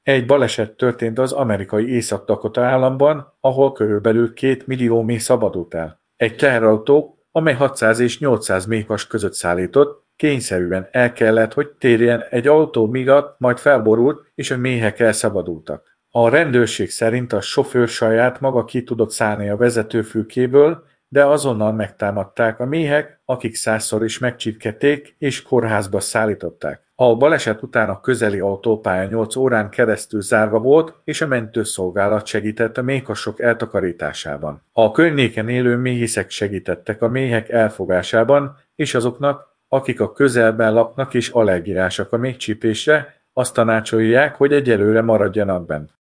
Egy baleset történt az amerikai Észak-Dakota államban, ahol körülbelül 2 millió méh szabadult el. Egy teherautó, amely 600 és 800 méhas között szállított, kényszerűen el kellett, hogy térjen egy autó miatt, majd felborult, és a méhek elszabadultak. A rendőrség szerint a sofőr saját maga ki tudott szállni a vezetőfülkéből, de azonnal megtámadták a méhek, akik 100-szor is megcsipkedték és kórházba szállították. A baleset után a közeli autópálya 8 órán keresztül zárva volt, és a mentőszolgálat segített a méhkasok eltakarításában. A környéken élő méhészek segítettek a méhek elfogásában, és azoknak, akik a közelben laknak és allergiásak a méhcsípésre, azt tanácsolják, hogy egyelőre maradjanak bent.